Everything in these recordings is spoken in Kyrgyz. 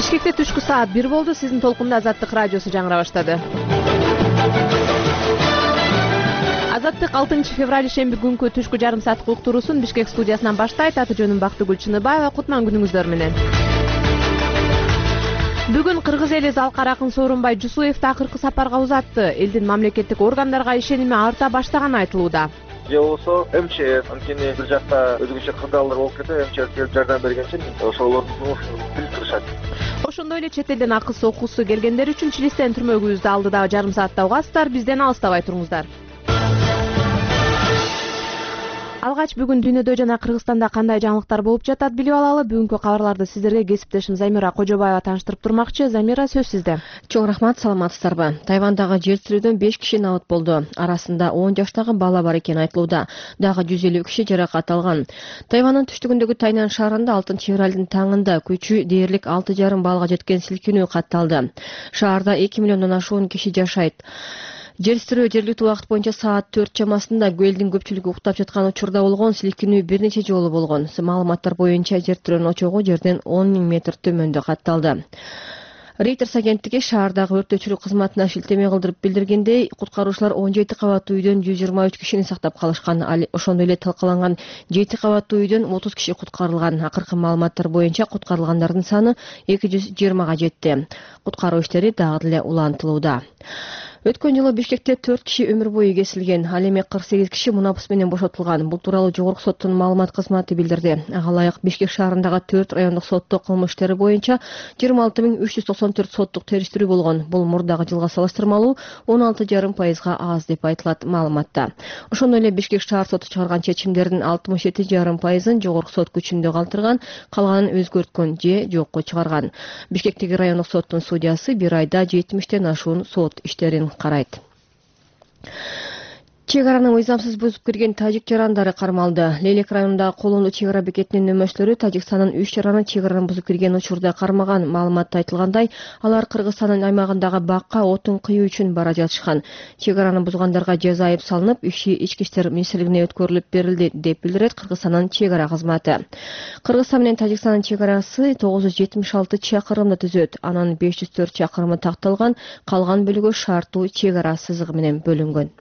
Бишкекте түшкү саат 1 болду. Сиздин толкунда Азаттык радиосу жаңыра баштады. Азаттык 6 февраль шемби күнкү түшкү жарым сааттык уктуруусун Бишкек студиясынан баштайт. Аты жөнүм Бактыгүл Чыныбаева. Кутман күнүңүздөр менен. Бүгүн кыргыз эли Залкар акын Сооронбай Жусуевди акыркы сапарга узатты. Элдин мамлекеттик органдарга ишеними арта баштаганы айтылууда. Же болсо МЧС анткени бир жакта өзгөчө кырдаалдар болуп кетип, МЧС келип жардам бергенчи ошолордун жумушун билип турушат. Ошондой эле чет элден акысы окуусу келгендер үчүн Чилистен түрмөгүбүздү алды дагы жарым саатта угасыздар. Бизден алыстабай туруңуздар. Алгач бүгүн дүйнөдө жана Кыргызстанда кандай жаңылыктар болуп жатат билип алалы. Бүгүнкү кабарларды сиздерге кесиптешим Замира Кожобаева тааныштырып турмакчы. Замира, сөз сизде. Чоң рахмат, саламатсыздарбы? Тайвандагы жер тирүүдөн 5 киши набыт болду. Арасында 10 жаштагы бала бар экени айтылууда. Дагы 150 киши жаракат алган. Тайвандын түштүгүндөгү Тайнан шаарында 6 февралдын таңында күчү дээрлик 6,5 баллга жеткен силкинүү катталды. Шаарда 2 миллиондон ашуун киши жашайт. Жер тирөө жергиликтүү убакыт боюнча саат 4 чамасында элдин көпчүлүгү уктап жаткан учурда болгон. Силкинүү бир нече жолу болгон. Маалыматтар боюнча жер тирөөнүн очогу жерден 10 000 метр төмөндө катталды. Reuters агенттиги шаардагы өрттөөчүлүк кызматына шилтеме кылдырып билдиргендей, куткаруучулар 17 кабаттуу үйдөн 123 кишини сактап калышкан. Ошондой эле талкаланган 7 кабаттуу үйдөн 30 киши куткарылган. Акыркы маалыматтар боюнча куткарылгандардын саны 220га жетти. Куткаруу иштери дагы деле улантылууда. Өткөн жылы Бишкекте 4 киши өмүр бою кесилген. Ал эми 48 киши мунапыс менен бошотулган. Бул тууралуу Жогорку соттун маалымат кызматы билдирди. Ага ылайык Бишкек шаарындагы 4 райондук сотто кылмыш иштери боюнча 26394 соттук териштирүү болгон. Бул мурдагы жылга салыштырмалуу 16,5% аз деп айтылат маалыматта. Ошондой эле Бишкек шаар соту чыгарган чечимдердин 67,5%ын Жогорку сот күчүндө калтырган, калганын өзгөрткөн же жокко чыгарган. Бишкектеги райондук соттун судьясы бир айда 70тен ашуун сот иштерин карайт. Чек араны мыйзамсыз бузуп кирген тажик жарандары кармалды. Лейлек районундагы Колунду чек ара бекетинин нөмөштөрү Тажикстандын 3 жараны чек араны бузуп кирген учурда кармаган. Маалыматта айтылгандай, алар Кыргызстандын аймагындагы бакка отун кыюу үчүн бара жатышкан. Чек араны бузгандарга жаза айып салынып, иши ички иштер министрлигине өткөрүлүп берилди деп билдирет Кыргызстандын чек ара кызматы. Кыргызстан менен Тажикстандын чек арасы 976 чакырымды түзөт. Анын 504 чакырымы такталган, калган бөлүгү шарттуу чек ара сызыгы менен бөлүнгөн.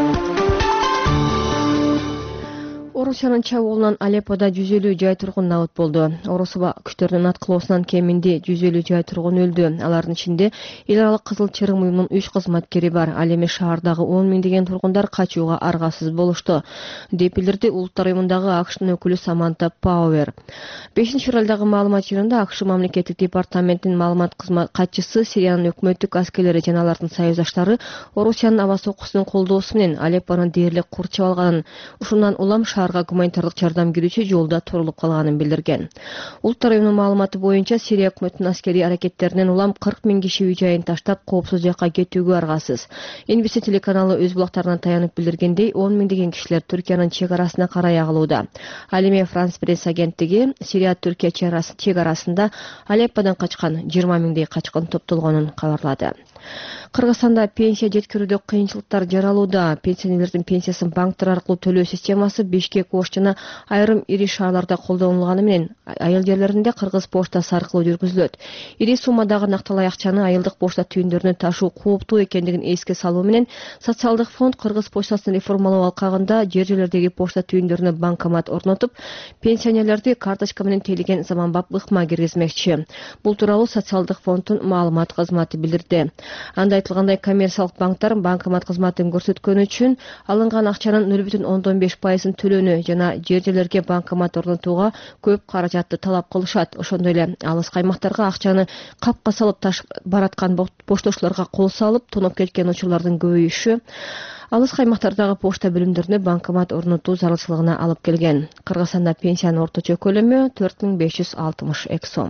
Орусиянын чабуулунан Алепподо 150 жай тургун набыт болду. Орус күчтөрүнүн аткылоосунан кеминде 150 жай тургун өлдү. Алардын ичинде эл аралык Кызыл Чырым уюмунун 3 кызматкери бар. Ал эми шаардагы 10 миңдеген тургундар качууга аргасыз болушту, деп билдирди Улуттар уюмундагы АКШнын өкүлү Саманта Пауэр. 5 февралдагы маалымат жыйынында АКШ мамлекеттик департаментинин маалымат катчысы Сириянын өкмөттүк аскерлери жана алардын союздаштары Орусиянын аба соккусунун колдоосу менен Алеппонун дээрлик курчап алганын, ушундан улам шаарга гуманитардык жардам кирүүчү жолдо турулуп калганын билдирген. Улуттар уюмунун маалыматы боюнча Сирия өкмөтүнүн аскери аракеттеринен улам 40 000 киши үй жайын таштап коопсуз жакка кетүүгө аргасыз. NBC телеканалы өз булактарынан таянып билдиргендей, 10 миңдеген кишилер Түркиянын чек арасына карай агылууда. Ал эми Франс пресс агенттиги Сирия-Түркия чек арасында Алепподон качкан 20 миңдей качкын топтолгонун кабарлады. Кыргызстанда пенсия жеткирүүдө кыйынчылыктар жаралууда. Пенсионерлердин пенсиясын банктар аркылуу төлөө системасы Бишкек, Ош жана айрым ири шаарларда колдонулганы менен айыл жерлеринде Кыргыз поштасы аркылуу жүргүзүлөт. Ири суммадагы накталай акчаны айылдык почта түйүндөрүнө ташуу кооптуу экендигин эске салуу менен Социалдык фонд Кыргыз почтасын реформалоо алкагында жер-жерлердеги почта түйүндөрүнө банкомат орнотуп, пенсионерлерди карточка менен тейлеген заманбап ыкма киргизмекчи. Бул тууралуу Социалдык фонддун маалымат кызматы билдирди. Анда айтылгандай, коммерциялык банктар банкомат кызматын көрсөткөнү үчүн алынган акчанын 0,15%ын төлөөнү жана жер-жерлерге банкомат орнотууга көп каражатты талап кылышат. Ошондой эле алыс аймактарга акчаны капка салып ташып бараткан пошточуларга кол салып, тоноп кеткен учурлардын көбөйүшү алыс аймактардагы почта бөлүмдөрүнө банкомат орнотуу зарылчылыгына алып келген. Кыргызстанда пенсиянын орточо көлөмү 4562 сом.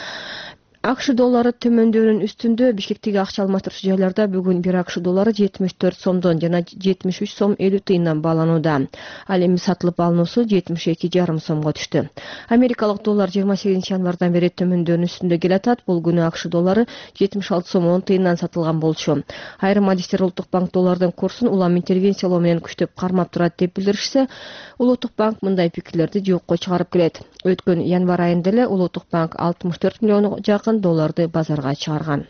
АКШ доллары төмөндөөнүн үстүндө Бишкектеги акча алмаштыруучу жайларда бүгүн 1 АКШ доллары 74 сомдон жана 73 сом 50 тыйындан бааланууда. Ал эми сатылып алынуусу 72,5 сомго түштү. Америкалык доллар 28 январдан бери төмөндөөнүн үстүндө келатат. Бул күнү АКШ доллары 76 сом 10 тыйындан сатылган болчу. Айрым адистер Улуттук банк доллардын курсун улам интервенциялоо менен күчтөп кармап турат деп билдиришсе, Улуттук банк мындай пикирлерди жокко чыгарып келет. Өткөн январь айында эле Улуттук банк 64 миллионго жакын долларды базарга чыгарган.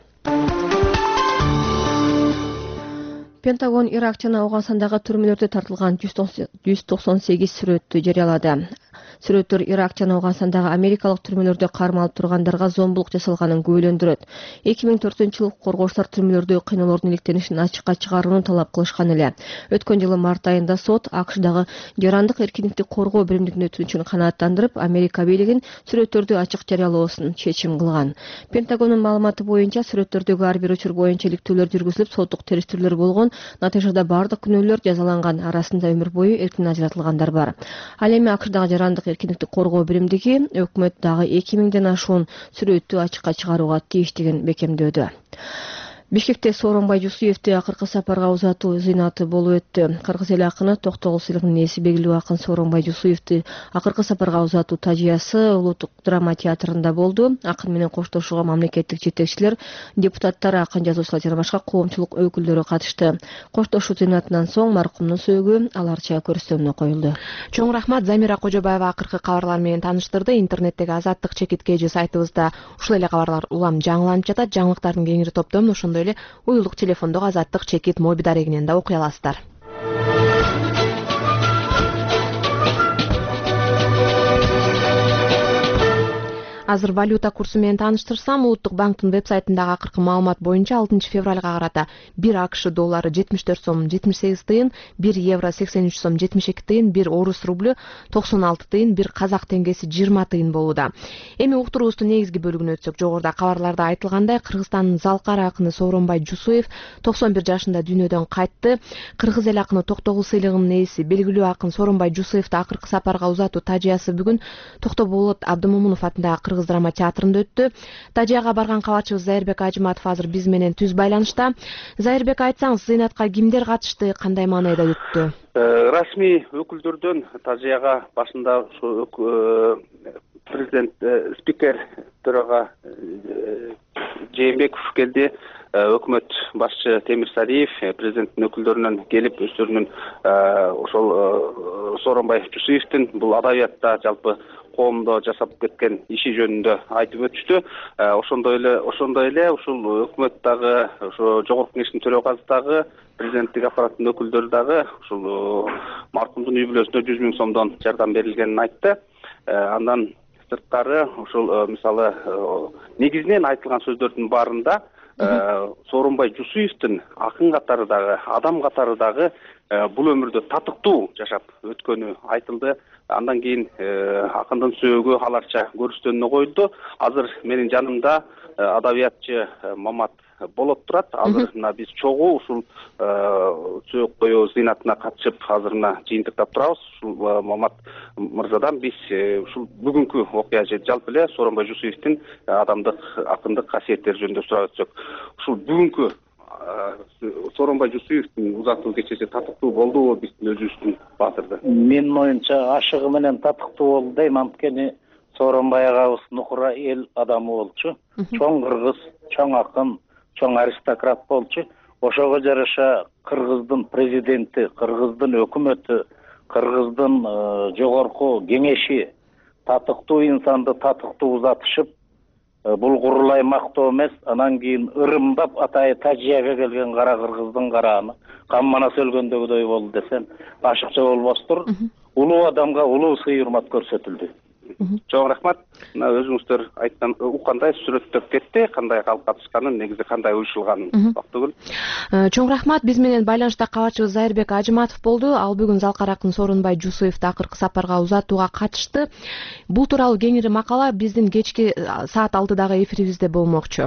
Пентагон Ирак жана Ауганстандагы түрмөлөрдө тартылган 198 сүрөттү жарыялады. Сүрөттөр Ирак жана Ауганстандагы америкалык түрмөлөрдө кармалып тургандарга зомбулук жасалганын күбөлөндүрөт. 2004-жылы коргоочулар түрмөлөрдө кыйноолордун иликтенишин ачыкка чыгарууну талап кылышкан эле. Өткөн жылы март айында сот АКШдагы жарандык эркиндикти коргоо биримдигинин өтүнүчүн канааттандырып, Америка бийлигин сүрөттөрдү ачык жарыялоосун чечим кылган. Пентагондун маалыматы боюнча сүрөттөрдөгү ар бир учур боюнча иликтөөлөр жүргүзүлүп, соттук териштирүүлөр болгон. Натыйжада бардык күнөөлөр жазаланган, арасында өмүр бою эркин ажыратылгандар бар. Ал эми АКШдагы жарандык эркиндикти коргоо биримдиги өкмөт дагы 2000ден ашуун сүрөттү ачыкка чыгарууга тийиштигин бекемдөөдө. Бишкекте Сооронбай Жусуевди акыркы сапарга узатуу зыйнаты болуп өттү. Кыргыз эл акыны Токтогул сыйлыгынын ээси белгилүү акын Сооронбай Жусуевди акыркы сапарга узатуу тажыясы Улуттук драма театрында болду. Акын менен коштошууга мамлекеттик жетекчилер, депутаттар, акын жазуучулар жана башка коомчулук өкүлдөрү катышты. Коштошуу зыйнатынан соң маркумдун сөөгү аларча көрсөтүүнө коюлду. Чоң рахмат, Замира Кожобаева акыркы кабарлар менен тааныштырды. Интернеттеги Азаттык чекит KG сайтыбызда ушул эле кабарлар улам жаңыланып жатат. Жаңылыктардын кеңири топтомун ошондой эле уюлдук телефондогу Азаттык чекит моби дарегинен да окуй аласыздар. Азыр валюта курсу менен тааныштырсам, Улуттук банктын веб-сайтындагы акыркы маалымат боюнча 6 февралга карата 1 АКШ доллары 74 сом 78 тыйын, 1 евро 83 сом 72 тыйын, 1 орус рублю 96 тыйын, 1 казак теңгеси 20 тыйын болууда. Эми уктуруубуздун негизги бөлүгүнө өтсөк, жогоруда кабарларда айтылгандай, Кыргызстандын залкар акыны Сооронбай Жусуев 91 жашында дүйнөдөн кайтты. Кыргыз эл акыны Токтогул сыйлыгынын ээси белгилүү акын Сооронбай Жусуевди акыркы сапарга узатуу тажыясы бүгүн Токтоболот Абдымомунов атындагы Кыргыз драма театрында өттү. Тажыяга барган кабарчыбыз Зайырбек Ажыматов азыр биз менен түз байланышта. Зайырбек, айтсаңыз, зыйнатка кимдер катышты, кандай маанайда өттү? Расмий өкүлдөрдөн тажыяга башында президент спикер төрага Жээнбеков келди. Өкмөт башчы Темир Сариев президенттин өкүлдөрүнөн келип өздөрүнүн ошол Сооронбай Жусуевдин бул адабиятта жалпы коомдо жасап кеткен иши жөнүндө айтып өтүштү. Ошондой эле ушул өкмөт дагы, ошо жогорку кеңештин төрагасы дагы, президенттик аппараттын өкүлдөрү дагы ушул маркумдун үй бүлөсүнө 100 000 сомдон жардам берилгенин айтты. Андан сырткары ушул мисалы негизинен айтылган сөздөрдүн баарында Сооронбай Жусуевдин акын катары дагы, адам катары дагы бул өмүрдө татыктуу жашап өткөнү айтылды. Андан кийин акындын сөөгү аларча көрсөтүүнү коюлду. Азыр менин жанымда адабиятчы Мамат болот турат. Азыр мына биз чогуу ушул сөөгү коюу зыйнатына катышып, азыр мына жыйынтыктап турабыз. Ушул Мамат мырзадан биз ушул бүгүнкү окуя же жалпы эле Сооронбай Жусуевдин адамдык, акындык касиеттери жөнүндө сурап өтсөк. Ушул бүгүнкү Сооронбай Жусуевдин узатуу кечеси татыктуу болдубу биздин өзүбүздүн баатырды? Менин оюмча ашыгы менен татыктуу болду дейм. Анткени Сооронбай агабыз нукура эл адамы болчу. Чоң кыргыз, чоң акын, чоң аристократ болчу. Ошого жараша Кыргыздын президенти, Кыргыздын өкмөтү, Кыргыздын жогорку кеңеши татыктуу инсанды татыктуу узатышып, бул курулай мактоо эмес, анан кийин ырымдап атайы тажыяга келген кара кыргыздын карааны камманас өлгөндөгүдөй болду десем ашыкча болбостур. Улуу адамга улуу сый урмат көрсөтүлдү. Чоң рахмат. Мына өзүңүздөр айткан уккандай сүрөттөр кетти, кандай калып катышканын, негизи кандай уюшулганын бактыгыл. Чоң рахмат. Биз менен байланышта кабарчыбыз Зайырбек Ажыматов болду. Ал бүгүн залкар акын Сооронбай Жусуевди акыркы сапарга узатууга катышты. Бул тууралуу кеңири макала биздин кечки саат 6дагы эфирибизде болмокчу.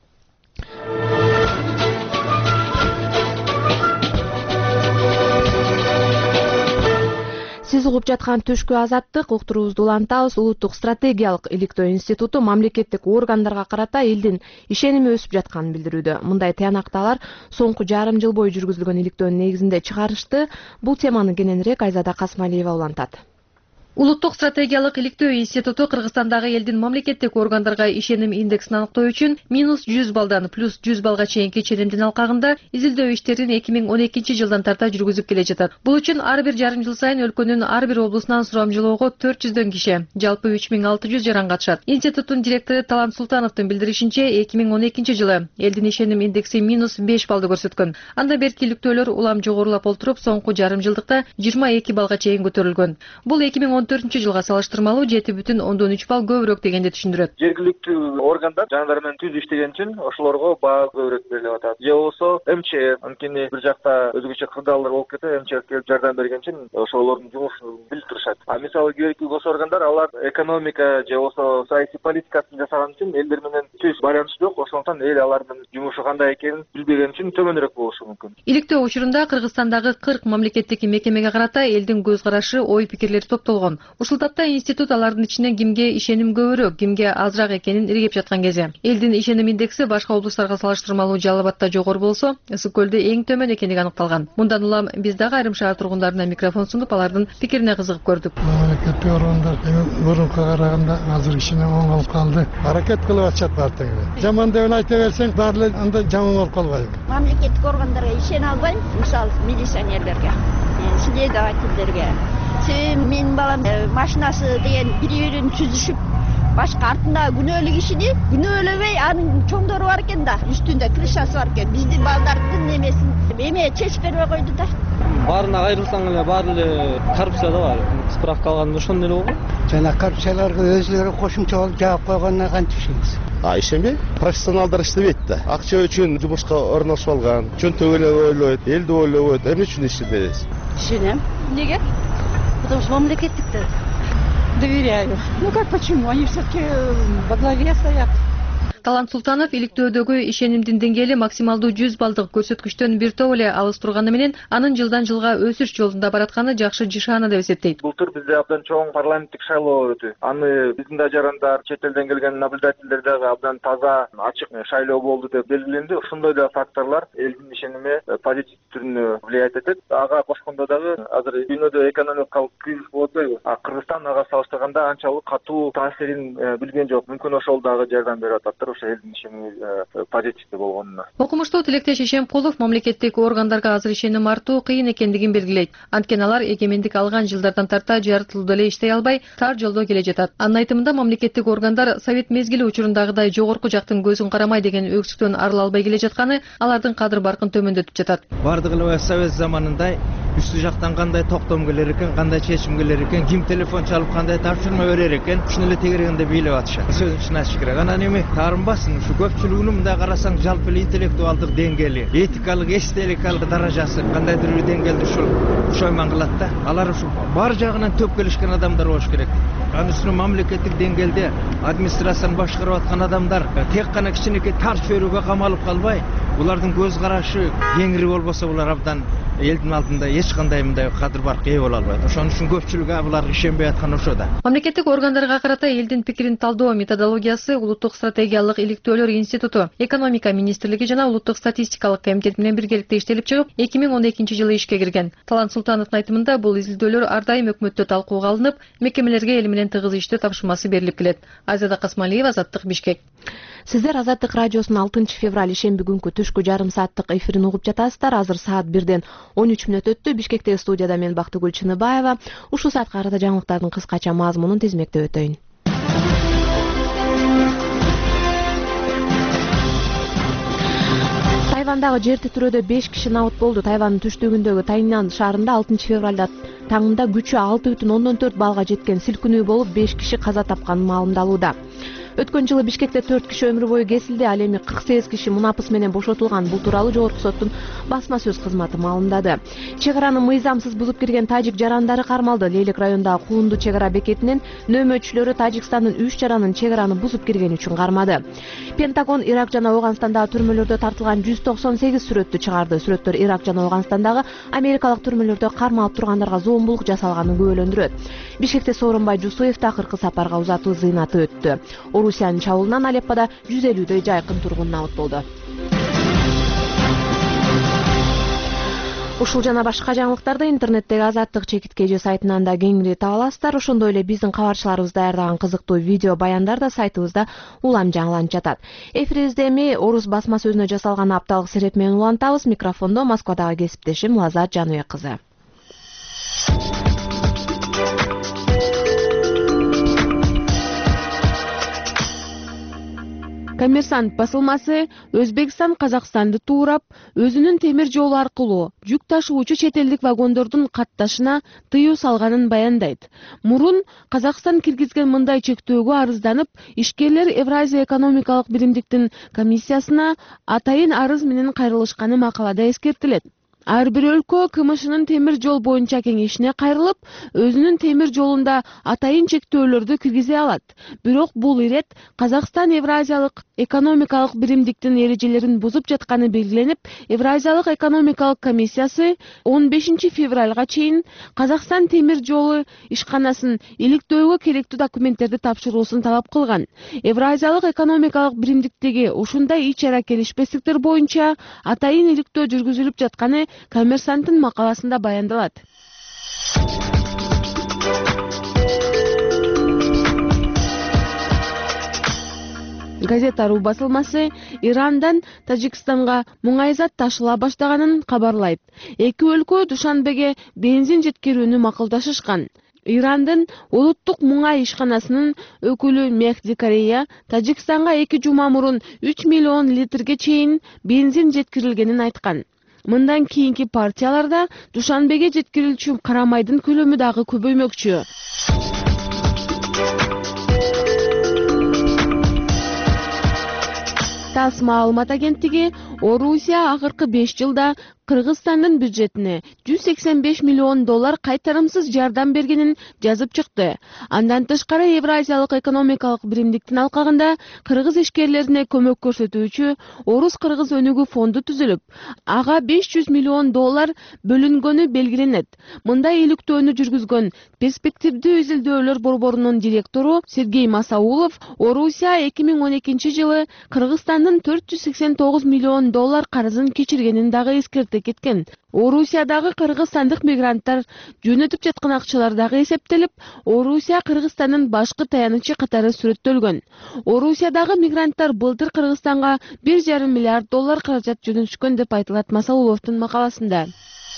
Сиз угуп жаткан түшкү Азаттык, уктуруубузду улантабыз. Улуттук стратегиялык иликтөө институту мамлекеттик органдарга карата элдин ишеними өсүп жатканын билдирүүдө. Мындай тыянакталар соңку жарым жыл бою жүргүзүлгөн иликтөөнүн негизинде чыгарышты. Бул теманы кененирээк Айзада Касмалиева улантат. Улуттук стратегиялык иликтөө институту Кыргызстандагы элдин мамлекеттик органдарга ишеним индексин аныктоо үчүн -100 баллдан +100 баллга чейинки ченемдин алкагында изилдөө иштерин 2012 жылдан тарта жүргүзүп келе жатат. Бул үчүн ар бир жарым жыл сайын өлкөнүн ар бир облусунан сурамжылоого 400 киши, жалпы 3600 жаран катышат. Институттун директору Талант Султановдун билдиришинче, 2012 жылы элдин ишеним индекси -5 баллды көрсөткөн. Анда берки иликтөөлөр улам жогорулап олтуруп, соңку жарым жылдыкта 22 баллга чейин көтөрүлгөн. Бул 2014 жылга салыштырмалуу 7,3 балл көбүрөөк дегенди түшүндүрөт. Жергиликтүү органдар жандар менен түз иштеген үчүн ошолорго баа көбүрөөк берилип атат. Же болбосо МЧС, анткени бир жакта өзгөчө кырдаалдар болуп кетет, МЧС келип жардам берген үчүн ошолордун жумушун билип турушат. А мисалы кээ гос органдар алар экономика же болбосо саясий политикасын жасаган үчүн элдер менен түз байланыш жок, ошондуктан эл алардын жумушу кандай экенин билбеген үчүн төмөнүрөөк болушу мүмкүн. Иликтөө учурунда Кыргызстандагы 40 мамлекеттик мекемеге карата элдин көз карашы, ой пикирлери топтолгон. Ушул тапта институт алардын ичинен кимге ишеним көбүрөөк, кимге азыраак экенин иргеп жаткан кези. Элдин ишеним индекси башка облустарга салыштырмалуу Жалал Абадта жогору болсо, Ысык көлдө эң төмөн экендиги аныкталган. Мындан улам биз дагы айрым шаар тургундарына микрофон сунуп, алардын пикирине кызыгып көрдүк. Мамлекеттик органдар мурунка караганда азыр ишине оңолуп калды. Аракет кылып атышат баардыгы. Жаман деп айта берсең, баары анда жаман болуп калбайбы? Мамлекеттик органдарга ишене албайм, мисалы милиционерлерге, следовательдерге. Себеби менин балам машинасы деген бири-бирин түзүшүп, башка артында күнөөлүү кишини күнөөлөбөй анын чоңдору бар экен да, үстүндө крышасы бар экен. Биздин балдардын немесин эме чечип бербей койду да. Баарына кайрылсаң эле баары эле коррупция да бар. Справка алганда ошондой эле болго. Жана коррупцияларга өзлөрү кошумча болуп жаап койгонуна кантип ишенесиз? Ишенбей, профессионалдар иштебейт да. Акча үчүн жумушка орношуп алган, чөнтөгүлө ойлойт, элди ойлобойт. Эмне үчүн иштебейсиз? Ишенем. Неге? Потому что мамлекеттикте доверяю. Ну как почему? Они все-таки во главе стоят. Талант Султанов иликтөөдөгү ишенимдин деңгээли максималдуу 100 баллдык көрсөткүчтөн бир топ эле алыс турганы менен анын жылдан жылга өсүш жолунда баратканы жакшы жишаана деп эсептейт. Былтыр бизде абдан чоң парламенттик шайлоо өтү. Аны биздин да жарандар, чет элден келген наблюдательдер дагы абдан таза, ачык шайлоо болду деп белгиленди. Ошондой да факторлор элдин ишенимине позитив түрүнө влиять этет. Ага кошкондо дагы азыр дүйнөдө экономикалык кризис болуп атпайбы? Кыргызстан ага салыштырганда анчалык катуу таасирин билген жок. Мүмкүн ошол дагы жардам берип атат. Элдин ишеними позитивдүү болгонуна. Окумуштуу Тилектеш Ишемкулов мамлекеттик органдарга азыр ишеним артуу кыйын экендигин белгилейт. Анткени алар эгемендик алган жылдардан тарта жарытылуу эле иштей албай, тар жолдо келе жатат. Анын айтымында мамлекеттик органдар совет мезгили учурундагыдай жогорку жактын көзүн карамай деген өксүктөн арыла албай келе жатканы алардын кадыр баркын төмөндөтүп жатат. Бардыгы эле совет заманындай үстү жактан кандай токтом келер экен, кандай чечим келер экен, ким телефон чалып кандай тапшырма берер экен, ушуну эле тегерегинде бийлеп атышат. Сөзүн чын ачыш керек. Анан эми таарынбасын, ушу көпчүлүгүнүн мындай карасаң жалпы эле интеллектуалдык деңгээли, этикалык, эстетикалык даражасы кандайдыр бир деңгээлде ушул ушойман кылат да. Алар ушу бар жагынан төп келишкен адамдар болуш керек. Анын үстүнө мамлекеттик деңгээлде администрацияны башкарып аткан адамдар тек гана кичинекей тар чөйрөгө камалып калбай, булардын көз карашы кеңири болбосо булар абдан элдин алдында эч кандай мындай кадыр баркка ээ боло албайт. Ошон үчүн көпчүлүк буларга ишенбей аткан ошо да. Мамлекеттик органдарга карата элдин пикирин талдоо методологиясы Улуттук стратегиялык иликтөөлөр институту, экономика министрлиги жана Улуттук статистикалык комитет менен биргеликте иштелип чыгып, 2012 жылы ишке кирген. Талант Султановдун айтымында бул изилдөөлөр ар дайым өкмөттө талкууга алынып, мекемелерге эл менен тыгыз иштөө тапшырмасы берилип келет. Азада Касмалиева, Азаттык, Бишкек. Сиздер Азаттык радиосунун 6 февраль ишемби күнкү түшкү жарым сааттык эфирин угуп жатасыздар. Азыр саат 1ден 13 мүнөт өттү. Бишкектеги студияда мен Бактыгүл Чыныбаева. Ушул саатка карата жаңылыктардын кыскача мазмунун тизмектеп өтөйүн. Тайвандагы жер титирөөдө 5 киши набыт болду. Тайвандын түштүгүндөгү Тайнан шаарында 6 февралда таңында күчү 6,4 баллга жеткен силкинүү болуп 5 киши каза тапканы маалымдалууда. Өткөн жылы Бишкекте 4 киши өмүр бою кесилди, ал эми 48 киши мунапыс менен бошотулган. Бул тууралуу Жогорку соттун басма сөз кызматы маалымдады. Чек-араны мыйзамсыз бузуп кирген тажик жарандары кармалды. Лейлик районундагы Куунду чек-ара бекетинин нөөмөчүлөрү Тажикстандын 3 жаранын чек-араны бузуп киргени үчүн кармады. Пентагон Ирак жана Афганистандагы түрмөлөрдө тартылган 198 сүрөттү чыгарды. Сүрөттөр Ирак жана Афганистандагы америкалык түрмөлөрдө кармалып тургандарга зомбулук жасалганын күбөлөндүрөт. Бишкекте Сооронбай Жусуевди акыркы сапарга узатуу зыйнаты өттү. Орусиянын чабуулунан Алеппода 150дөй жайкын тургун набыт болду. Ушул жана башка жаңылыктарды интернеттеги Азаттык чекиткеji сайтынан да кеңири таба аласыздар. Ошондой эле биздин кабарчыларыбыз даярдаган кызыктуу видео баяндар да сайтыбызда улам жаңыланып жатат. Эфирибизде эми Орус басма сөзүнө жасалган апталык сереп менен улантабыз. Микрофондо Москвадагы кесиптешим Лазат Жаныбек кызы. Коммерсант басылмасы Өзбекстан Казакстанды туурап, өзүнүн темир жолу аркылуу жүк ташуучу чет элдик вагондордун катташына тыюу салганын баяндайт. Мурун Казакстан киргизген мындай чектөөгө арызданып, ишкерлер Евразия экономикалык биримдиктин комиссиясына атайын арыз менен кайрылышканы макалада эскертилет. Ар бир өлкө КМШнын темир жол боюнча кеңешине кайрылып, өзүнүн темир жолунда атайын чектөөлөрдү киргизе алат. Бирок бул ирет Казакстан Евразиялык экономикалык биримдиктин эрежелерин бузуп жатканы белгиленип, Евразиялык экономикалык комиссиясы 15 февралга чейин Казакстан темир жолу ишканасын иликтөөгө керектүү документтерди тапшыруусун талап кылган. Евразиялык экономикалык биримдиктеги ушундай ич-ара келишпестиктер боюнча атайын иликтөө жүргүзүлүп жатканы Коммерсанттын макаласында баяндалат. Газета.ру басылмасы Ирандан Тажикстанга муңайзат ташыла баштаганын кабарлайт. Эки өлкө Душанбеге бензин жеткирүүнү макулдашышкан. Ирандын улуттук муңай ишканасынын өкүлү Мехди Корея Тажикстанга 2 жума мурун 3 миллион литрге чейин бензин жеткирилгенин айткан. Мындан кийинки партияларда Душанбеге жеткирилчү карамайдын көлөмү дагы көбөймөкчү. ТАСС маалымат агенттиги Орусия акыркы 5 жылда Кыргызстандын бюджетине $185 миллион кайтарымсыз жардам бергенин жазып чыкты. Андан тышкары Евразиялык экономикалык биримдиктин алкагында кыргыз ишкерлерине көмөк көрсөтүүчү Орус-Кыргыз өнүгүү фонду түзүлүп, ага $500 миллион бөлүнгөнү белгиленет. Мындай иликтөөнү жүргүзгөн перспективдүү изилдөөлөр борборунун директору Сергей Масаулов Орусия 2012 жылы Кыргызстандын $489 миллион карызын кечиргенин дагы эскертти кеткен. Орусиядагы кыргызстандык мигранттар жөнөтүп жаткан акчалар дагы эсептелип, Орусия Кыргызстандын башкы таянычы катары сүрөттөлгөн. Орусиядагы мигранттар былтыр Кыргызстанга $1,5 миллиард каражат жөнөтүшкөн деп айтылат Масауловдун макаласында.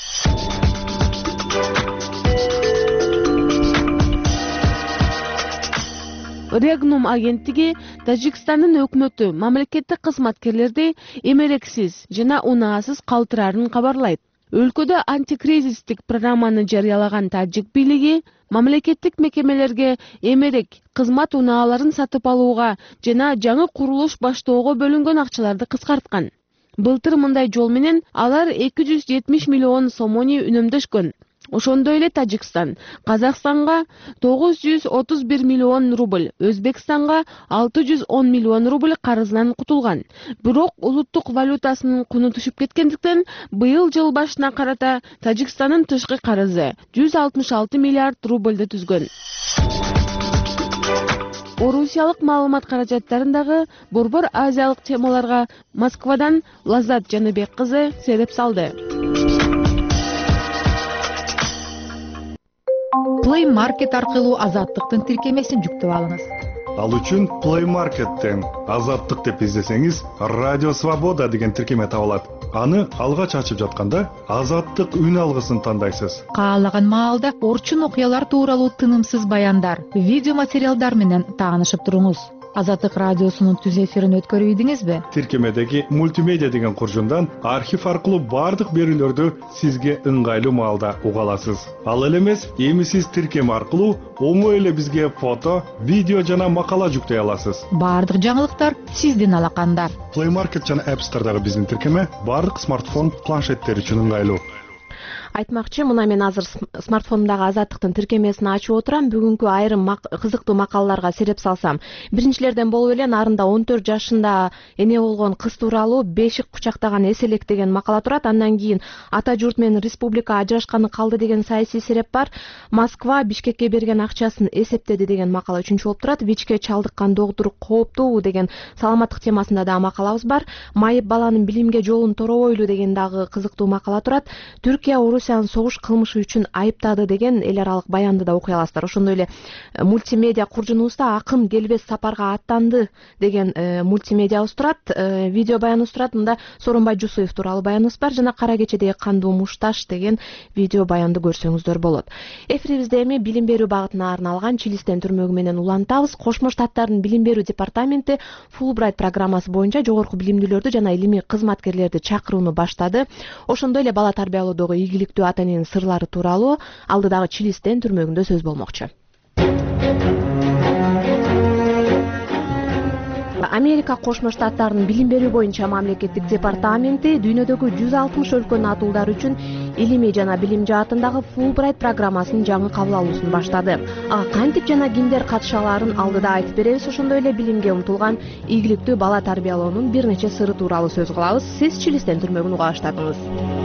Регнум агенттиги Тажикстандын өкмөтү мамлекеттик кызматкерлерди эмерексиз жана унаасыз калтырарын кабарлайт. Өлкөдө антикризистик программаны жарыялаган тажик бийлиги мамлекеттик мекемелерге эмерек кызмат унааларын сатып алууга жана жаңы курулуш баштоого бөлүнгөн акчаларды кыскарткан. Былтыр мындай жол менен алар 270 миллион сомони үнөмдөшкөн. Ошондой эле Тажикстан Казакстанга 931 миллион рубль, Өзбекстанга 610 миллион рубль карызынан кутулган. Бирок улуттук валютасынын куну түшүп кеткендиктен, быйыл жыл башына карата Тажикстандын тышкы карызы 166 миллиард рубльды түзгөн. Орусиялык маалымат каражаттарындагы борбор азиялык темаларга Москвадан Лазат Жаныбек кызы сереп салды. Play Market аркылуу Азаттыктын тиркемесин жүктөп алыңыз. Ал үчүн Play Market'тен Азаттык деп издесеңиз, Радио Свобода деген тиркеме табылат. Аны алгач ачып жатканда Азаттык үн алгысын тандайсыз. Каалаган маалда орчун окуялар тууралуу тынымсыз баяндар, видео материалдар менен таанышып туруңуз. Азаттык радиосунун түз эфирин өткөрүп ийдиңизби? Тиркемедеги мультимедиа деген куржундан архив аркылуу бардык берүүлөрдү сизге ыңгайлуу маалда уга аласыз. Ал эле эмес, эми сиз тиркеме аркылуу оңой эле бизге фото, видео жана макала жүктөй аласыз. Бардык жаңылыктар сиздин алаканда. Play Market жана App Store'дагы биздин тиркеме бардык смартфон, планшеттер үчүн ыңгайлуу. Айтмакчы, мына мен азыр смартфонумдагы Азаттыктын тиркемесин ачып отурам. Бүгүнкү айрым кызыктуу макалаларга сереп салсам, биринчилерден болуп эле нарында 14 жашында эне болгон кыз тууралуу бешик кучактаган эселек деген макала турат. Андан кийин ата журт менен республика ажырашканы калды деген саясий сереп бар. Москва Бишкекке берген акчасын эсептеди деген макала үчүнчү болуп турат. ВИЧке чалдыккан доктур кооптуу деген саламаттык темасында да макалабыз бар. Майып баланын билимге жолун торобойлу деген дагы кызыктуу макала турат. Түркия Орусиянын согуш кылмышы үчүн айыптады деген эл аралык баянды да окуй аласыздар. Ошондой эле мультимедиа куржунубузда акын келбес сапарга аттанды деген мультимедиабыз турат, видео баяныбыз турат. Мында Сооронбай Жусуев тууралуу баяныбыз бар жана Кара кечедеги кандуу мушташ деген видео баянды көрсөңүздөр болот. Эфирибизде эми билим берүү багытына арналган Чилистен түрмөгү менен улантабыз. Кошмо Штаттардын билим берүү департаменти Fulbright программасы боюнча жогорку билимдүүлөрдү жана илимий кызматкерлерди чакырууну баштады. Ошондой эле бала тарбиялоодогу ийгиликтүү ата эненин сырлары тууралуу алдыдагы Чилистен түрмөгүндө сөз болмокчу. Америка Кошмо Штаттарынын билим берүү боюнча мамлекеттик департаменти дүйнөдөгү 160 өлкөнүн атуулдары үчүн илимий жана билим жаатындагы Fulbright программасынын жаңы кабыл алуусун баштады. Ага кантип жана кимдер катыша аларын алдыда айтып беребиз. Ошондой эле билимге умтулган ийгиликтүү бала тарбиялоонун бир нече сыры тууралуу сөз кылабыз. Сиз Чилистен түрмөгүн уга баштадыңыз.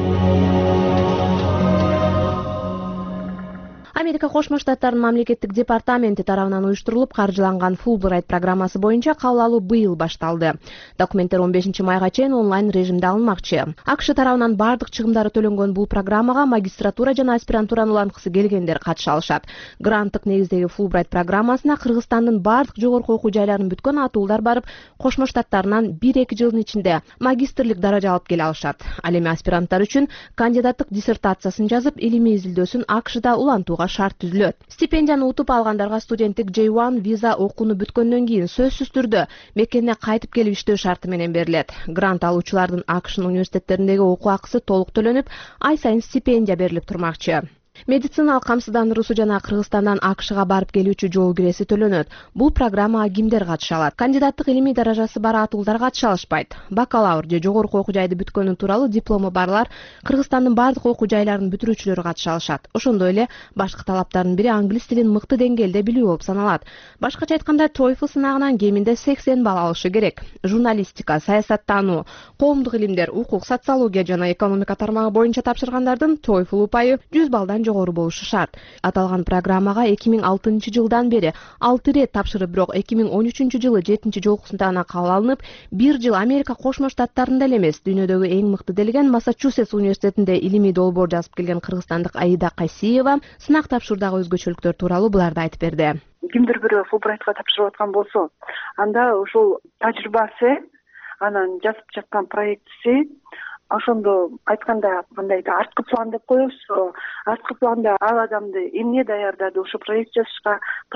Америка Кошмо Штаттарынын мамлекеттик департаменти тарабынан уюштурулуп каржыланган Fulbright программасы боюнча кабыл алуу быйыл башталды. Документтер 15 майга чейин онлайн режимде алынмакчы. АКШ тарабынан бардык чыгымдары төлөнгөн бул программага магистратура жана аспирантуранын уланткысы келгендер катыша алышат. Гранттык негиздеги Fulbright программасына Кыргызстандын бардык жогорку окуу жайларын бүткөн атуулдар барып, Кошмо Штаттарынан 1-2 жылдын ичинде магистрлик даража алып келе алышат. Ал эми аспиранттар үчүн кандидаттык диссертациясын жазып, илимий изилдөөсүн АКШда улантууга шарт түзүлөт. Стипендияны утуп алгандарга студенттик J1 виза окууну бүткөндөн кийин сөзсүз түрдө мекенине кайтып келип иштөө шарты менен берилет. Грант алуучулардын АКШнын университеттериндеги окуу акысы толук төлөнүп, ай сайын стипендия берилип турмакчы. Медициналык камсыздандыруусу жана Кыргызстандан АКШга барып келүүчү жол киреси төлөнөт. Бул программага кимдер катыша алат? Кандидаттык илимий даражасы бар атуулдар катыша алышпайт. Бакалавр же жогорку окуу жайды бүткөнү тууралуу диплому барлар Кыргызстандын бардык окуу жайларынын бүтүрүүчүлөрү катыша алышат. Ошондой эле башкы талаптардын бири англис тилин мыкты деңгээлде билүү болуп саналат. Башкача айтканда, TOEFL сынагынан кеминде 80 балл алышы керек. Журналистика, саясаттануу, коомдук илимдер, укук, социология жана экономика тармагы боюнча тапшыргандардын TOEFL упайы 100 баллдан жогору болушу шарт. Аталган программага 2006 жылдан бери 6 ирет тапшырып, бирок 2013 жылы 7 жолкусунда гана кабыл алынып, 1 жыл Америка Кошмо Штаттарында эле эмес, дүйнөдөгү эң мыкты делген Массачусетс университетинде илимий долбоор жазып келген кыргызстандык Аида Кайсиева сынак тапшыруудагы өзгөчөлүктөр тууралуу буларды айтып берди. Кимдир бирөө Fulbrightка тапшырып аткан болсо, анда ушул тажрыйбасы, анан жазып жаткан проектиси, ошондо айтканда кандайдыр арткы план деп коебуз. Арткы планда ал адамды эмне даярдады ушу проект жазышка,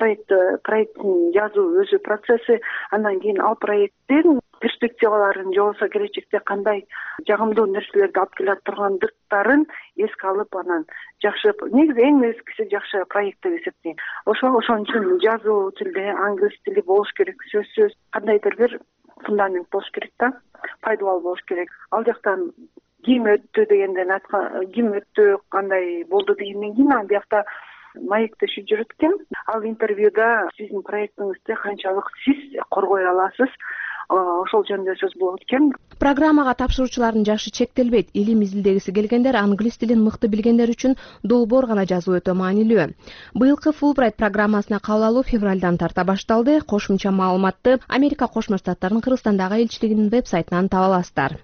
проекттин жазуу өзү процесси, андан кийин ал проекттин перспективаларын же болбосо келечекте кандай жагымдуу нерселерди алып келе тургандыктарын эске алып, анан жакшы, негизи эң негизгиси жакшы проект деп эсептейм. Ошон үчүн жазуу тилде англис тили болуш керек, сөзсүз. Кандайдыр бир фундамент болуш керек да, пайдалуу болуш керек. Ал жактан ким өттү дегенден айткан, ким өттү, кандай болду дегенден кийин ал биякта маектешип жүрөт экен. Ал интервьюда сиздин проектиңизди канчалык сиз коргой аласыз, ошол жөнүндө сөз болот экен. Программага тапшыруучулардын жашы чектелбейт. Илим изилдегиси келгендер, англис тилин мыкты билгендер үчүн долбоор гана жазуу өтө маанилүү. Быйылкы Fulbright программасына кабыл алуу февралдан тарта башталды. Кошумча маалыматты Америка Кошмо Штаттарынын Кыргызстандагы элчилигинин веб-сайтынан таба аласыздар.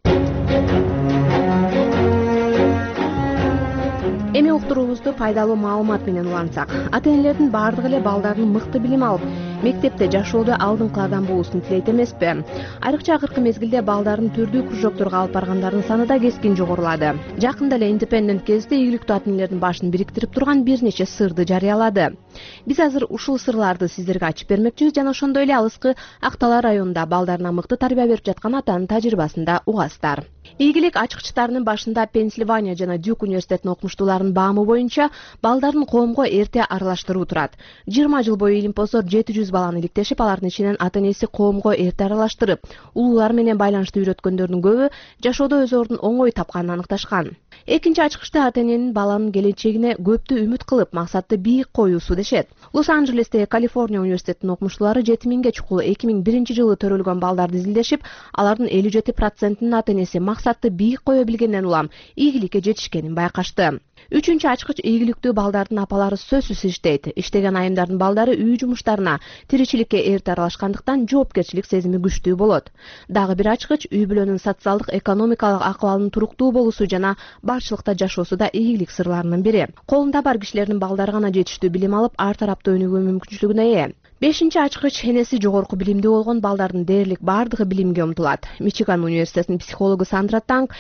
Эми уктуруубузду пайдалуу маалымат менен улантсак. Ата-энелердин бардыгы эле балдардын мыкты билим алып, мектепте жашоодо алдыңкылардан болуусун тилейт эмеспи? Айрыкча акыркы мезгилде балдардын түрдүү кружокторго алып баргандардын саны да кескин жогорулады. Жакында эле Independent гезити ийгиликтүү ата-энелердин башын бириктирип турган бир нече сырды жарыялады. Биз азыр ушул сырларды сиздерге ачып бермекчибиз жана ошондой эле алыскы Актала районунда балдарына мыкты тарбия берип жаткан атанын тажрыйбасын да угасыздар. Ийгилик ачкычтарынын башында Пенсильвания жана Дюк университетинин окумуштууларынын баамы боюнча балдарын коомго эрте аралаштыруу турат. 20 жыл бою илимпоздор 700 баланы иликтешип, алардын ичинен ата-энеси коомго эрте аралаштырып, улуулар менен байланышты үйрөткөндөрдүн көбү жашоодо өз ордун оңой тапканын аныкташкан. Экинчи ачкычта ата-эненин баланын келечегине көптү үмүт кылып, максатты бийик коюусу дешет. Лос-Анджелестеги Калифорния университетинин окумуштуулары 7000ге чукул 2001 жылы төрөлгөн балдарды изилдешип, алардын 57%-нын ата-энеси максатты бийик кое билгенден улам ийгиликке жетишкенин байкашты. Үчүнчү ачкыч ийгиликтүү балдардын апалары сөзсүз иштейт. Иштеген айымдардын балдары үй жумуштарына, тиричиликке эрте аралашкандыктан жоопкерчилик сезими күчтүү болот. Дагы бир ачкыч үй бүлөнүн социалдык экономикалык акыбалынын туруктуу болуусу жана барчылыкта жашоосу да ийгилик сырларынын бири. Колунда бар кишилердин балдары гана жетиштүү билим алып, ар тараптуу өнүгүү мүмкүнчүлүгүнө ээ. Бешинчи ачкыч энеси жогорку билимдүү болгон балдардын дээрлик бардыгы билимге умтулат. Мичиган университетинин психологу Сандра Танк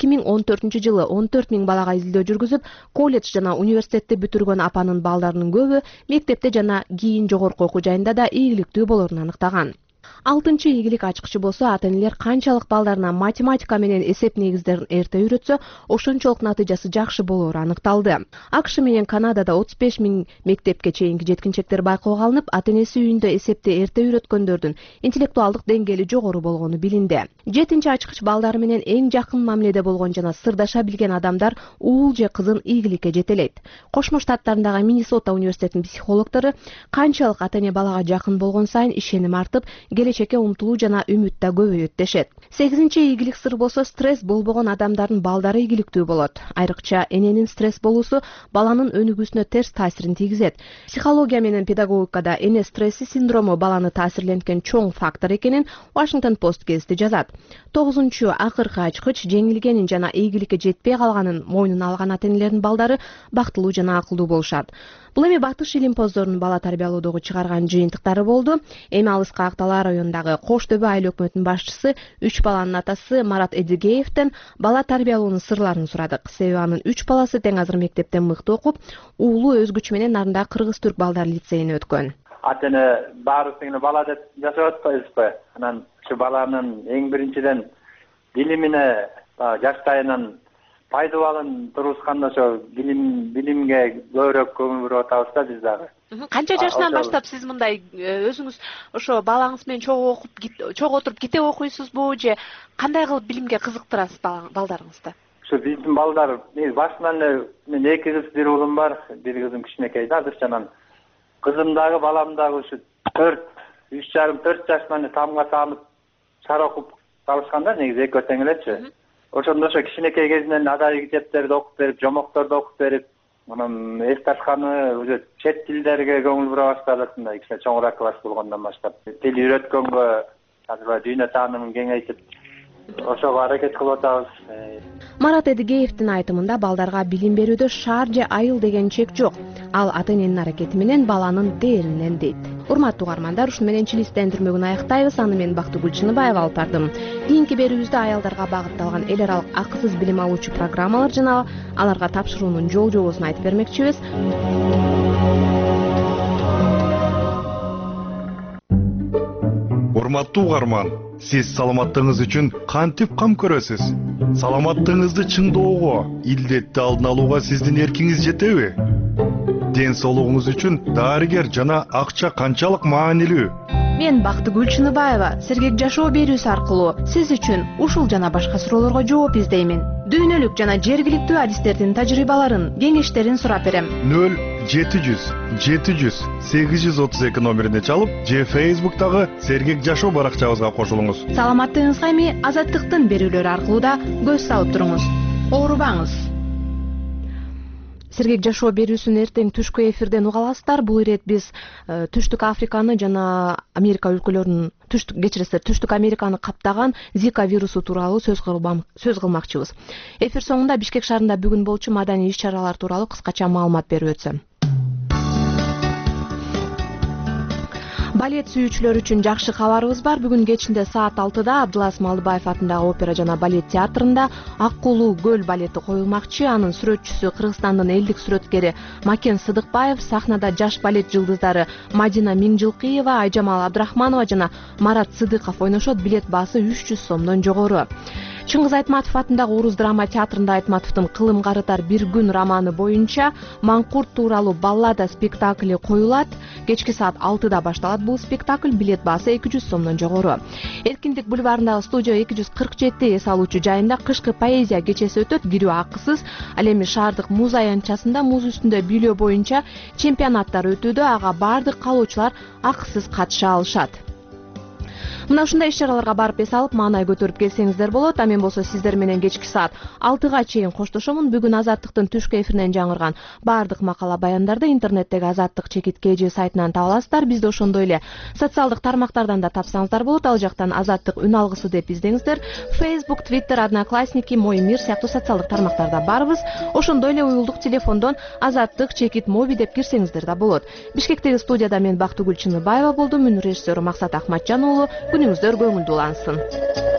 2014 жылы 14 000 балага изилдөө жүргүзүп, колледж жана университетти бүтүргөн апанын балдарынын көбү мектепте жана кийин жогорку окуу жайында да ийгиликтүү болорун аныктаган. Алтынчы ийгилик ачкычы болсо, ата-энелер канчалык балдарына математика менен эсеп негиздерин эрте үйрөтсө, ошончолук натыйжасы жакшы болоору аныкталды. АКШ менен Канадада 35 000 мектепке чейинки жеткинчектер байкоого алынып, ата-энеси үйүндө эсепти эрте үйрөткөндөрдүн интеллектуалдык деңгээли жогору болгону билинди. Жетинчи ачкыч балдары менен эң жакын мамиледе болгон жана сырдаша билген адамдар уул же кызын ийгиликке жетелейт. Кошмо Штаттарындагы Миннесота университетинин психологдору канчалык ата-эне балага жакын болгон сайын ишеним артып, келечекке умтулуу жана үмүт да көбөйөт дешет. 8-чи ийгилик сыр болсо, стресс болбогон адамдардын балдары ийгиликтүү болот. Айрыкча эненин стресс болуусу баланын өнүгүүсүнө терс таасирин тийгизет. Психология менен педагогикада эне стресси синдрому баланы таасирленткен чоң фактор экенин Washington Post гезити жазат. 9-чу акыркы ачкыч жеңилгенин жана ийгиликке жетпей калганын мойнуна алган ата-энелердин балдары бактылуу жана акылдуу болушат. Бул эми Батыш илимпоздорунун бала тарбиялоодогу чыгарган жыйынтыктары болду. Эми алыска Актала районундагы Кош Төбө айыл өкмөтүнүн башчысы, 3 баланын атасы Марат Эдигеевден бала тарбиялоонун сырларын сурадык. Себеби анын 3 баласы тең азыр мектепте мыкты окуп, уулу өз күчү менен нарында кыргыз-түрк балдар лицейине өткөн. Ата-эне баарыбызды бала деп жашап атпайбызбы? Анан ушу баланын эң биринчиден билимине жаштайынан пайдаланын тургузганда ошо билимге көбүрөөк көңүл буруп атабыз да биз дагы. Канча жашынан баштап сиз мындай өзүңүз ошо балаңыз менен чогуу отуруп китеп окуйсузбу же кандай кылып билимге кызыктырасыз балдарыңызды? Ушу биздин балдар башынан эле мен 2 кыз, 1 уулум бар, 1 кызым кичинекей да азырча. Анан кызым дагы балам дагы ушу 3,5-4 жашынан тамга салып шар окуп калышканда, негизи экөө тең элечи. Ошондо ошо кичинекей кезинен адайы китептерди окуп берип, жомокторду окуп берип, анан эс ташканы уже чет тилдерге көңүл бура баштадык. Мындай кичине чоңураак класс болгондон баштап тил үйрөткөнгө азыр дүйнө таанымын кеңейтип ошого аракет кылып атабыз. Марат Эдигеевдин айтымында балдарга билим берүүдө шаар же айыл деген чек жок. Ал ата-эненин аракети менен баланын дээринен дейт. Урматтуу угармандар, ушуну менен чилистендирмөгүн аяктайбыз. Аны мен Бактыгүл Чыныбаева алып бардым. Кийинки берүүбүздө аялдарга багытталган эл аралык акысыз билим алуучу программалар жана аларга тапшыруунун жол жобосун айтып бермекчибиз. Урматтуу угарман, сиз саламаттыгыңыз үчүн кантип кам көрөсүз? Саламаттыгыңызды чыңдоого, илдетти алдын алууга сиздин эркиңиз жетеби? Ден соолугуңуз үчүн дарыгер жана акча канчалык маанилүү? Мен Бактыгүл Чыныбаева сергек жашоо берүүсү аркылуу сиз үчүн ушул жана башка суроолорго жооп издеймин. Дүйнөлүк жана жергиликтүү адистердин тажрыйбаларын, кеңештерин сурап берем. 0-700-832 номерине чалып, же Facebook'тагы сергек жашоо баракчабызга кошулуңуз. Саламаттыгыңызга эми Азаттыктын берүүлөрү аркылуу да көз салып туруңуз. Оорубаңыз. Сергек жашоо берүүсүн эртең түшкү эфирден уга аласыздар. Бул ирет биз Түштүк Африканы жана Америка өлкөлөрүнүн Түштүк Американы каптаган Зика вирусу тууралуу сөз кылмакчыбыз. Эфир соңунда Бишкек шаарында бүгүн болчу маданий иш-чаралар тууралуу кыскача маалымат берип өтсөм. Балет сүйүүчүлөр үчүн жакшы кабарыбыз бар. Бүгүн кечинде саат 6-да Абдылас Малдыбаев атындагы опера жана балет театрында Ак Кулуу көл балети коюлмакчы. Анын сүрөтчүсү Кыргызстандын элдик сүрөткери Макен Сыдыкбаев, сахнада жаш балет жылдыздары Мадина Миңжилкыева, Айжамал Абдрахманова жана Марат Сыдыков ойношот. Билет баасы 300 сомдон жогору. Чыңгыз Айтматов атындагы Уруз драма театрында Айтматовдун Кылым карытар бир күн романы боюнча Маңкурт тууралуу баллада спектакли коюлат. Кечки саат 6-да башталат бул спектакль. Билет баасы 200 сомдон жогору. Эркиндик бульварындагы студия 247 эс алуучу жайында кышкы поэзия кечеси өтөт. Кирүү акысыз. Ал эми шаардык муз аянтчасында муз үстүндө бийлөө боюнча чемпионаттар өтүүдө. Ага бардык калуучулар акысыз катыша алышат. Мына ушундай иш-чараларга барып эс алып, маанай көтөрүп келсеңиздер болот. А мен болсо сиздер менен кечки саат 6-га чейин коштошомун. Бүгүн Азаттыктын түшкү эфиринен жаңырган бардык макала баяндарды интернеттеги Азаттык _kg сайтынан таба аласыздар. Бизди ошондой эле социалдык тармактардан да тапсаңыздар болот. Ал жактан Азаттык үн алгысы деп издеңиздер. Facebook, Twitter, Одноклассники, Мой мир сыяктуу социалдык тармактарда барбыз. Ошондой эле уюлдук телефондон Азаттык _моби деп кирсеңиздер да болот. Бишкектеги студияда мен Бактыгүл Чыныбаева болдум. Үн режиссеру Максат Ахматжан уулу. Күнүңүздөр көңүлдүү улансын.